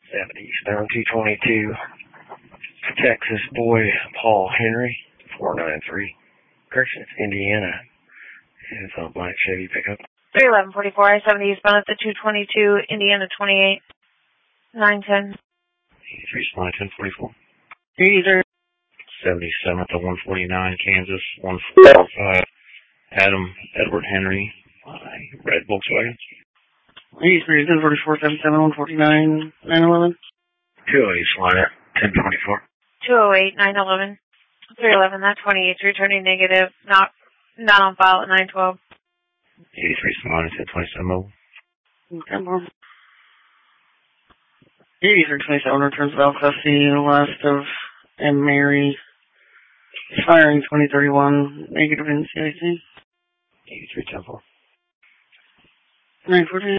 70 eastbound 222. Texas boy Paul Henry, 493. Corrections, Indiana. It's a black Chevy pickup. 31144, I-70 eastbound at the 222, Indiana 28, 910. 83 Smiley 1044. User 77 at the 149, Kansas 145. Adam Edward Henry, red Volkswagen. 83 1044, 77 149, 911. 208 Slider 1024. 208 911. 311, that 28's returning negative, not on file at 912. 83 Slider 1027 mobile. 83 27 returns valve custody, last of M. Mary, firing 2031, negative in CIC. 83 10 4. 914.